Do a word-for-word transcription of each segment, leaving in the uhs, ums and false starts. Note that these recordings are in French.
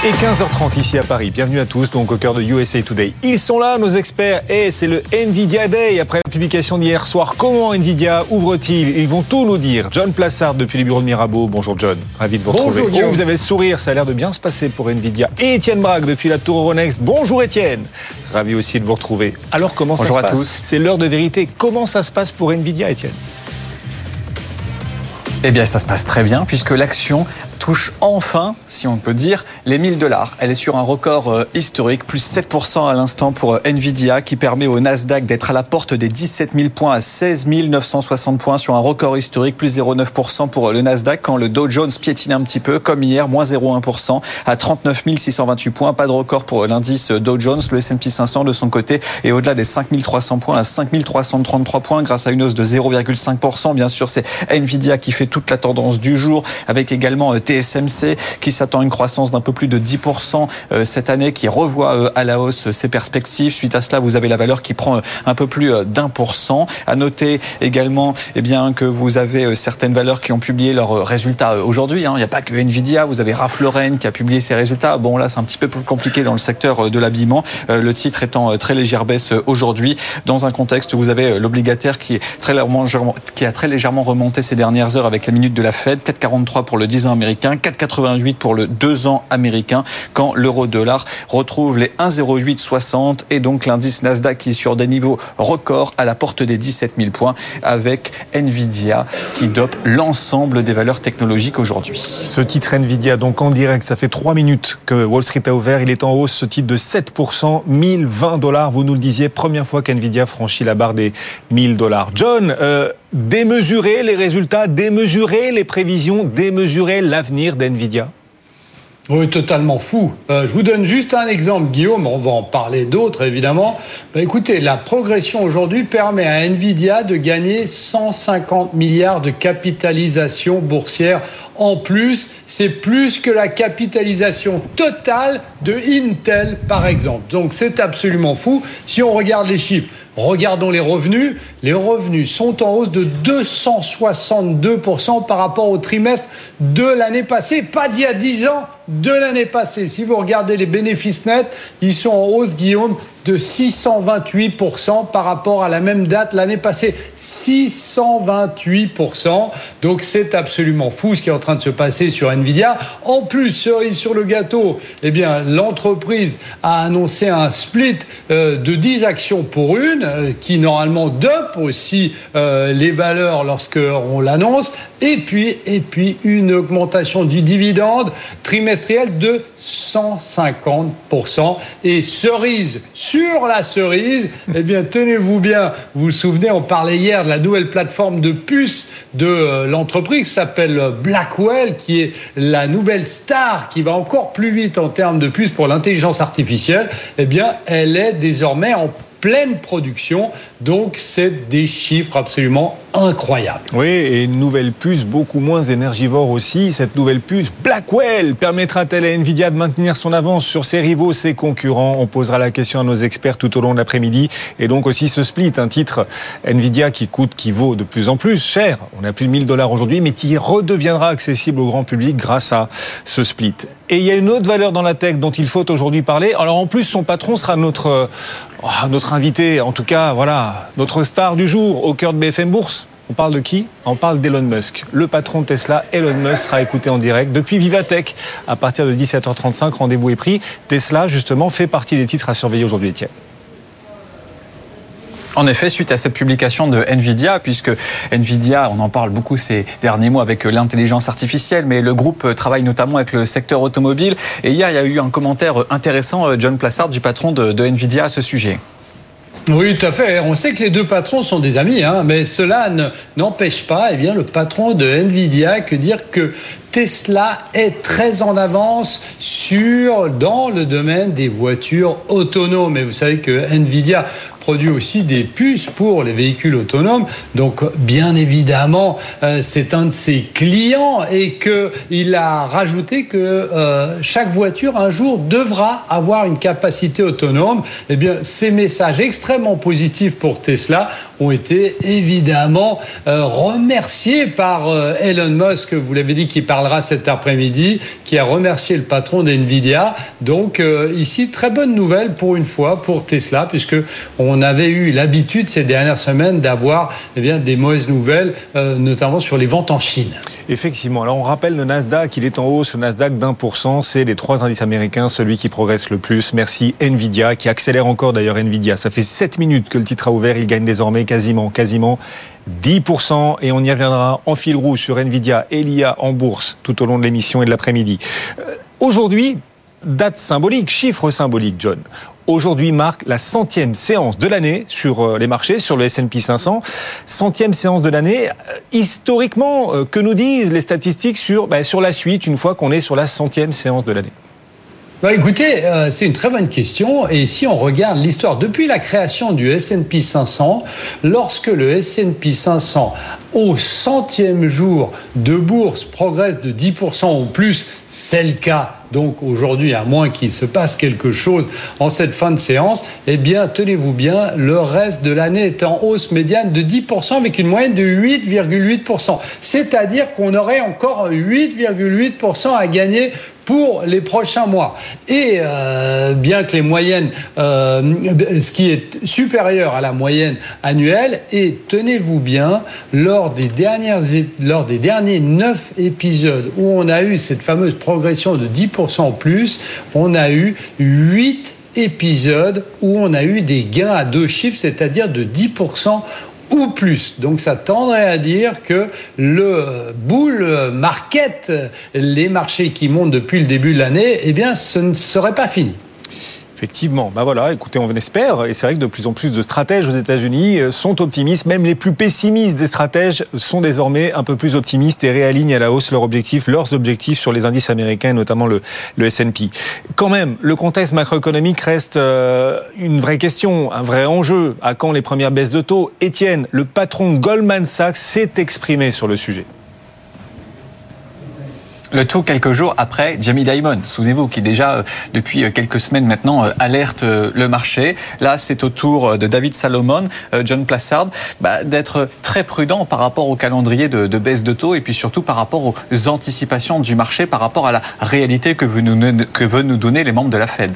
Et quinze heures trente ici à Paris. Bienvenue à tous, donc au cœur de U S A Today. Ils sont là, nos experts, et c'est le Nvidia Day. Après la publication d'hier soir, comment Nvidia ouvre-t-il? Ils vont tout nous dire. John Plassard depuis les bureaux de Mirabeau. Bonjour John, ravi de vous retrouver. Bonjour Guillaume. Oh, vous avez le sourire, ça a l'air de bien se passer pour Nvidia. Et Étienne Braque depuis la Tour Euronext. Bonjour Étienne, ravi aussi de vous retrouver. Alors comment Bonjour ça se à passe? tous. C'est l'heure de vérité. Comment ça se passe pour Nvidia, Étienne? Eh bien, ça se passe très bien puisque l'action touche enfin, si on peut dire, les mille dollars. Elle est sur un record euh, historique, plus sept pour cent à l'instant pour euh, Nvidia, qui permet au Nasdaq d'être à la porte des dix-sept mille points à seize mille neuf cent soixante points sur un record historique, plus zéro virgule neuf pour cent pour euh, le Nasdaq, quand le Dow Jones piétine un petit peu, comme hier, moins zéro virgule un pour cent à trente-neuf mille six cent vingt-huit points. Pas de record pour euh, l'indice Dow Jones. Le S and P cinq cents de son côté est au-delà des cinq mille trois cents points à cinq mille trois cent trente-trois points grâce à une hausse de zéro virgule cinq pour cent. Bien sûr, c'est Nvidia qui fait toute la tendance du jour, avec également euh, T S M C qui s'attend à une croissance d'un peu plus de dix pour cent cette année, qui revoit à la hausse ses perspectives. Suite à cela, vous avez la valeur qui prend un peu plus d'un pour cent. À noter également eh bien, que vous avez certaines valeurs qui ont publié leurs résultats aujourd'hui. Il n'y a pas que Nvidia, vous avez Ralph Lauren qui a publié ses résultats. Bon, là, c'est un petit peu plus compliqué dans le secteur de l'habillement. Le titre étant très légère baisse aujourd'hui. Dans un contexte où vous avez l'obligataire qui, est très légèrement, qui a très légèrement remonté ces dernières heures avec la minute de la Fed. quatre virgule quarante-trois pour le dix ans américain, quatre virgule quatre-vingt-huit pour le deux ans américain, quand l'euro-dollar retrouve les un virgule zéro huit soixante, et donc l'indice Nasdaq qui est sur des niveaux records à la porte des dix-sept mille points, avec Nvidia qui dope l'ensemble des valeurs technologiques aujourd'hui. Ce titre Nvidia, donc en direct, ça fait trois minutes que Wall Street a ouvert. Il est en hausse, ce titre de sept pour cent, mille vingt dollars. Vous nous le disiez, première fois qu'Nvidia franchit la barre des mille dollars. John, euh, démesurer les résultats, démesurer les prévisions, démesurer l'avenir d'Nvidia? Oui, totalement fou. Euh, je vous donne juste un exemple, Guillaume, on va en parler d'autres évidemment. Bah, écoutez, la progression aujourd'hui permet à Nvidia de gagner cent cinquante milliards de capitalisation boursière. En plus, c'est plus que la capitalisation totale de Intel, par exemple. Donc c'est absolument fou. Si on regarde les chiffres, regardons les revenus. Les revenus sont en hausse de deux cent soixante-deux pour cent par rapport au trimestre de l'année passée, pas d'il y a dix ans, de l'année passée. Si vous regardez les bénéfices nets, ils sont en hausse, Guillaume, de six cent vingt-huit pour cent par rapport à la même date l'année passée. six cent vingt-huit pour cent. Donc c'est absolument fou ce qui est en train de se passer sur Nvidia. En plus, cerise sur le gâteau, eh bien, l'entreprise a annoncé un split euh, de dix actions pour une, euh, qui normalement dope aussi euh, les valeurs lorsqu'on l'annonce. Et puis, et puis une augmentation du dividende trimestriel de cent cinquante pour cent. Et cerise sur la cerise, eh bien, tenez-vous bien, vous vous souvenez, on parlait hier de la nouvelle plateforme de puces de euh, l'entreprise qui s'appelle Blackwell, qui est la nouvelle star qui va encore plus vite en termes de puces pour l'intelligence artificielle. Eh bien, elle est désormais en pleine production, donc c'est des chiffres absolument incroyables. Oui, et une nouvelle puce beaucoup moins énergivore aussi. Cette nouvelle puce Blackwell permettra-t-elle à Nvidia de maintenir son avance sur ses rivaux, ses concurrents? On posera la question à nos experts tout au long de l'après-midi. Et donc aussi ce split, un titre Nvidia qui coûte, qui vaut de plus en plus cher. On a plus de mille dollars aujourd'hui, mais qui redeviendra accessible au grand public grâce à ce split. Et il y a une autre valeur dans la tech dont il faut aujourd'hui parler. Alors en plus, son patron sera notre, oh, notre invité, en tout cas, voilà, notre star du jour au cœur de B F M Bourse. On parle de qui? On parle d'Elon Musk. Le patron de Tesla, Elon Musk, sera écouté en direct depuis Vivatech à partir de dix-sept heures trente-cinq. Rendez-vous est pris. Tesla, justement, fait partie des titres à surveiller aujourd'hui, Étienne. En effet, suite à cette publication de Nvidia, puisque Nvidia, on en parle beaucoup ces derniers mois avec l'intelligence artificielle, mais le groupe travaille notamment avec le secteur automobile. Et hier, il y a eu un commentaire intéressant, John Plassard, du patron de, de Nvidia à ce sujet. Oui, tout à fait. On sait que les deux patrons sont des amis, hein, mais cela ne, n'empêche pas eh bien, le patron de Nvidia que dire que Tesla est très en avance sur, dans le domaine des voitures autonomes. Et vous savez que Nvidia produit aussi des puces pour les véhicules autonomes. Donc, bien évidemment, euh, c'est un de ses clients et qu'il a rajouté que euh, chaque voiture, un jour, devra avoir une capacité autonome. Eh bien, ces messages extrêmement positifs pour Tesla ont été évidemment euh, remerciés par euh, Elon Musk, vous l'avez dit, qui parlera cet après-midi, qui a remercié le patron d'NVIDIA. Donc euh, ici, très bonne nouvelle pour une fois pour Tesla, puisque on avait eu l'habitude ces dernières semaines d'avoir eh bien, des mauvaises nouvelles, euh, notamment sur les ventes en Chine. Effectivement. Alors on rappelle le Nasdaq, il est en hausse, le Nasdaq d'un pour cent, c'est les trois indices américains, celui qui progresse le plus. Merci Nvidia, qui accélère encore d'ailleurs Nvidia. Ça fait sept minutes que le titre a ouvert, il gagne désormais quasiment, quasiment dix pour cent, et on y reviendra en fil rouge sur Nvidia et l'I A en bourse tout au long de l'émission et de l'après-midi. Euh, aujourd'hui, date symbolique, chiffre symbolique, John. Aujourd'hui marque la centième séance de l'année sur les marchés, sur le S and P cinq cents. Centième séance de l'année. Historiquement, que nous disent les statistiques sur, bah, sur la suite, une fois qu'on est sur la centième séance de l'année? Bah écoutez, euh, c'est une très bonne question. Et si on regarde l'histoire, depuis la création du S and P cinq cents, lorsque le S and P cinq cents, au centième jour de bourse, progresse de dix pour cent ou plus, c'est le cas. Donc aujourd'hui, à moins qu'il se passe quelque chose en cette fin de séance, eh bien, tenez-vous bien, le reste de l'année est en hausse médiane de dix pour cent avec une moyenne de huit virgule huit pour cent. C'est-à-dire qu'on aurait encore huit virgule huit pour cent à gagner pour les prochains mois. Et euh, bien que les moyennes, euh, ce qui est supérieur à la moyenne annuelle, et tenez-vous bien, lors des, dernières, lors des derniers neuf épisodes où on a eu cette fameuse progression de dix pour cent en plus, on a eu huit épisodes où on a eu des gains à deux chiffres, c'est-à-dire de dix pour cent ou plus. Donc ça tendrait à dire que le bull market, les marchés qui montent depuis le début de l'année, eh bien ce ne serait pas fini. Effectivement, bah voilà, écoutez, on espère, et c'est vrai que de plus en plus de stratèges aux États-Unis sont optimistes, même les plus pessimistes des stratèges sont désormais un peu plus optimistes et réalignent à la hausse leurs objectifs, leurs objectifs sur les indices américains, et notamment le, le S and P. Quand même, le contexte macroéconomique reste euh, une vraie question, un vrai enjeu. À quand les premières baisses de taux? Étienne, le patron de Goldman Sachs, s'est exprimé sur le sujet. Le tout quelques jours après Jamie Dimon, souvenez-vous, qui déjà, euh, depuis quelques semaines maintenant, euh, alerte euh, le marché. Là, c'est au tour de David Salomon, euh, John Plassard, bah, d'être très prudent par rapport au calendrier de, de baisse de taux et puis surtout par rapport aux anticipations du marché, par rapport à la réalité que veut nous, que veut nous donner les membres de la Fed.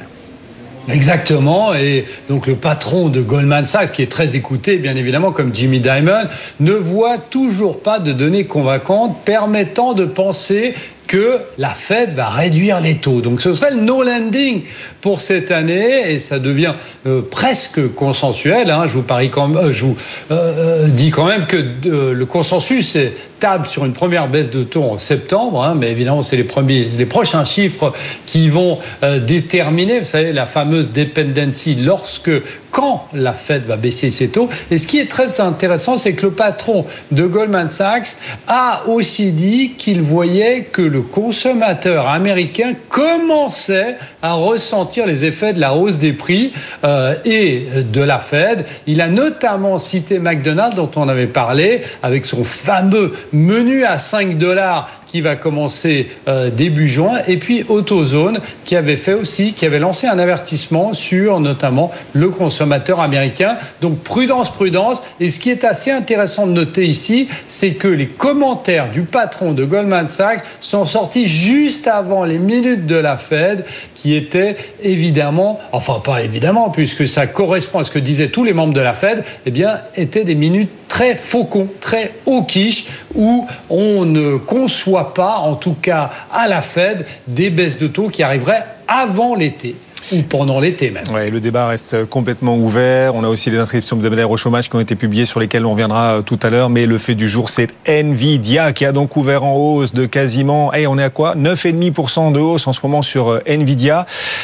Exactement, et donc le patron de Goldman Sachs, qui est très écouté bien évidemment comme Jamie Dimon, ne voit toujours pas de données convaincantes permettant de penser que la Fed va réduire les taux. Donc ce serait le no landing pour cette année et ça devient euh, presque consensuel. Hein. Je vous parie quand même, euh, je vous euh, dis quand même que euh, le consensus est table sur une première baisse de taux en septembre, hein, mais évidemment c'est les premiers, les prochains chiffres qui vont euh, déterminer, vous savez, la fameuse dependency lorsque quand la Fed va baisser ses taux. Et ce qui est très intéressant, c'est que le patron de Goldman Sachs a aussi dit qu'il voyait que le consommateur américain commençait à ressentir les effets de la hausse des prix euh, et de la Fed. Il a notamment cité McDonald's, dont on avait parlé, avec son fameux menu à cinq dollars qui va commencer euh, début juin, et puis AutoZone, qui avait fait aussi, qui avait lancé un avertissement sur notamment le consommateur américain. Donc prudence, prudence. Et ce qui est assez intéressant de noter ici, c'est que les commentaires du patron de Goldman Sachs sont sortis juste avant les minutes de la Fed, qui étaient évidemment, enfin pas évidemment, puisque ça correspond à ce que disaient tous les membres de la Fed, eh bien, étaient des minutes très faucons, très hawkish, où on ne conçoit pas, en tout cas à la Fed, des baisses de taux qui arriveraient avant l'été. Ou pendant l'été même. Ouais, le débat reste complètement ouvert. On a aussi les inscriptions hebdomadaires au chômage qui ont été publiées, sur lesquelles on reviendra tout à l'heure. Mais le fait du jour, c'est Nvidia qui a donc ouvert en hausse de quasiment, hey, on est à quoi, neuf virgule cinq pour cent de hausse en ce moment sur Nvidia.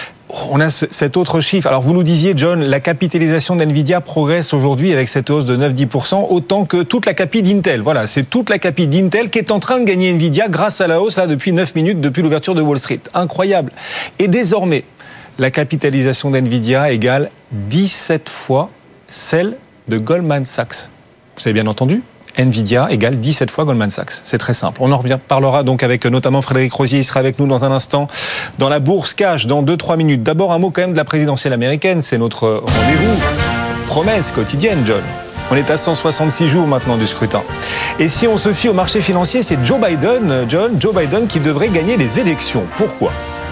On a cet autre chiffre. Alors, vous nous disiez, John, la capitalisation d'Nvidia progresse aujourd'hui avec cette hausse de neuf à dix pour cent, autant que toute la capi d'Intel. Voilà, c'est toute la capi d'Intel qui est en train de gagner Nvidia grâce à la hausse là depuis neuf minutes, depuis l'ouverture de Wall Street. Incroyable. Et désormais, la capitalisation d'Nvidia égale dix-sept fois celle de Goldman Sachs. Vous avez bien entendu ? Nvidia égale dix-sept fois Goldman Sachs. C'est très simple. On en reparlera donc avec notamment Frédéric Rosier. Il sera avec nous dans un instant dans la bourse cash dans deux trois minutes. D'abord, un mot quand même de la présidentielle américaine. C'est notre rendez-vous. Promesse quotidienne, John. On est à cent soixante-six jours maintenant du scrutin. Et si on se fie au marché financier, c'est Joe Biden, John, Joe Biden qui devrait gagner les élections. Pourquoi ?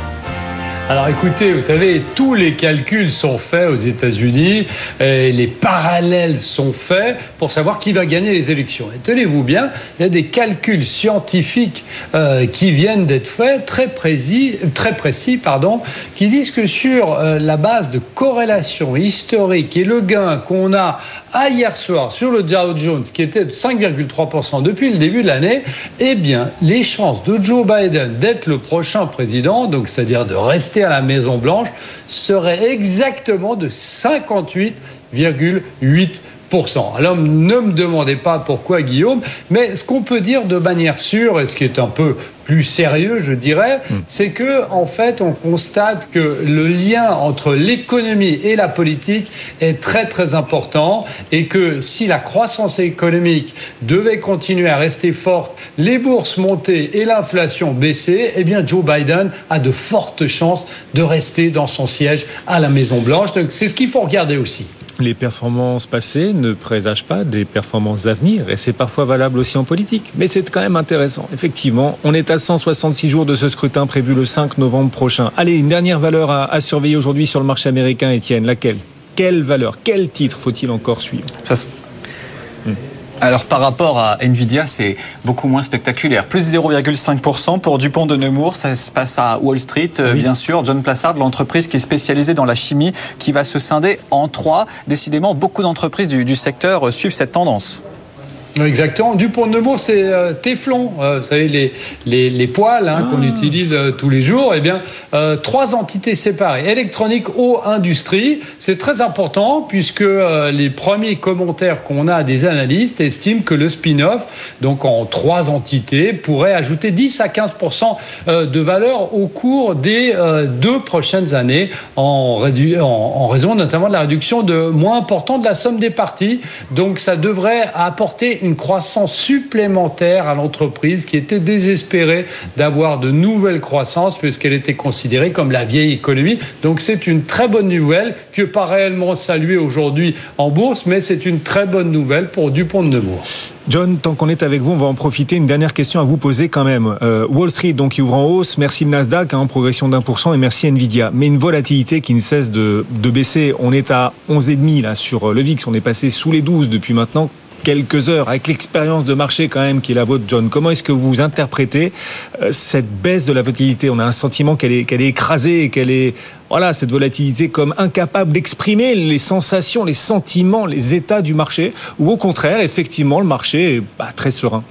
Alors écoutez, vous savez, tous les calculs sont faits aux États-Unis, et les parallèles sont faits pour savoir qui va gagner les élections. Et tenez-vous bien, il y a des calculs scientifiques euh, qui viennent d'être faits, très précis, très précis, pardon, qui disent que sur euh, la base de corrélation historique et le gain qu'on a à hier soir sur le Dow Jones, qui était de cinq virgule trois pour cent depuis le début de l'année, eh bien, les chances de Joe Biden d'être le prochain président, donc c'est-à-dire de rester à la Maison-Blanche, serait exactement de cinquante-huit virgule huit pour cent. Alors, ne me demandez pas pourquoi, Guillaume, mais ce qu'on peut dire de manière sûre, et ce qui est un peu plus sérieux, je dirais, mmh. c'est que, en fait, on constate que le lien entre l'économie et la politique est très, très important et que si la croissance économique devait continuer à rester forte, les bourses monter et l'inflation baisser, eh bien, Joe Biden a de fortes chances de rester dans son siège à la Maison-Blanche. Donc, c'est ce qu'il faut regarder aussi. Les performances passées ne présagent pas des performances à venir, et c'est parfois valable aussi en politique. Mais c'est quand même intéressant. Effectivement, on est à cent soixante-six jours de ce scrutin prévu le cinq novembre prochain. Allez, une dernière valeur à, à surveiller aujourd'hui sur le marché américain, Étienne. Laquelle ? Quelle valeur ? Quel titre faut-il encore suivre ? Ça se... hmm. Alors par rapport à Nvidia, c'est beaucoup moins spectaculaire. Plus zéro virgule cinq pour cent pour Dupont de Nemours, ça se passe à Wall Street, oui. Bien sûr. John Plassard, l'entreprise qui est spécialisée dans la chimie, qui va se scinder en trois. Décidément, beaucoup d'entreprises du, du secteur suivent cette tendance. Exactement. Dupont de Nemours, c'est euh, Téflon. Euh, vous savez, les, les, les poêles hein, ah. qu'on utilise euh, tous les jours. Eh bien, euh, trois entités séparées. Électronique, eau, industrie. C'est très important puisque euh, les premiers commentaires qu'on a des analystes estiment que le spin-off, donc en trois entités, pourrait ajouter dix à quinze pour cent de valeur au cours des euh, deux prochaines années en, rédu- en, en raison notamment de la réduction de moins importante de la somme des parties. Donc, ça devrait apporter une croissance supplémentaire à l'entreprise qui était désespérée d'avoir de nouvelles croissances puisqu'elle était considérée comme la vieille économie. Donc c'est une très bonne nouvelle qui n'est pas réellement saluée aujourd'hui en bourse, mais c'est une très bonne nouvelle pour Dupont de Nemours. John, tant qu'on est avec vous, on va en profiter. Une dernière question à vous poser quand même. Euh, Wall Street, donc, qui ouvre en hausse. Merci le Nasdaq, hein, progression d'un pour cent, et merci Nvidia. Mais une volatilité qui ne cesse de, de baisser. On est à onze virgule cinq là sur le V I X. On est passé sous les douze depuis maintenant quelques heures, avec l'expérience de marché quand même qui est la vôtre, John. Comment est-ce que vous interprétez euh, cette baisse de la volatilité ? On a un sentiment qu'elle est, qu'elle est écrasée, qu'elle est, voilà, cette volatilité comme incapable d'exprimer les sensations, les sentiments, les états du marché, ou au contraire, effectivement, le marché est bah, très serein.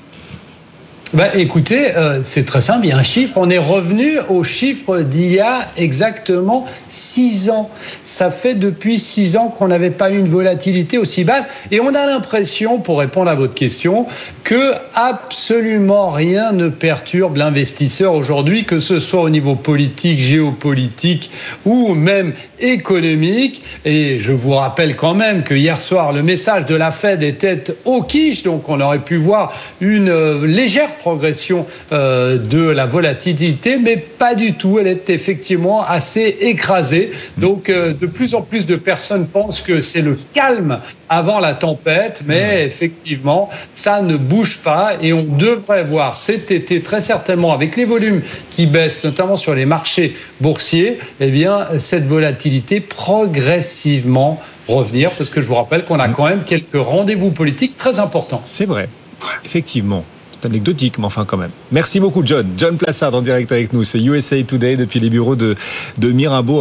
Bah, écoutez, euh, c'est très simple, il y a un chiffre. On est revenu au chiffre d'il y a exactement six ans. Ça fait depuis six ans qu'on n'avait pas eu une volatilité aussi basse. Et on a l'impression, pour répondre à votre question, que absolument rien ne perturbe l'investisseur aujourd'hui, que ce soit au niveau politique, géopolitique ou même économique. Et je vous rappelle quand même que hier soir, le message de la Fed était au quiche, donc on aurait pu voir une euh, légère progression euh, de la volatilité, mais pas du tout. Elle est effectivement assez écrasée. Donc, euh, de plus en plus de personnes pensent que c'est le calme avant la tempête, mais effectivement, ça ne bouge pas et on devrait voir cet été, très certainement, avec les volumes qui baissent, notamment sur les marchés boursiers, eh bien, cette volatilité progressivement revenir, parce que je vous rappelle qu'on a quand même quelques rendez-vous politiques très importants. C'est vrai, effectivement. C'est anecdotique, mais enfin quand même. Merci beaucoup, John. John Plassard en direct avec nous. C'est U S A Today depuis les bureaux de, de Mirabeau.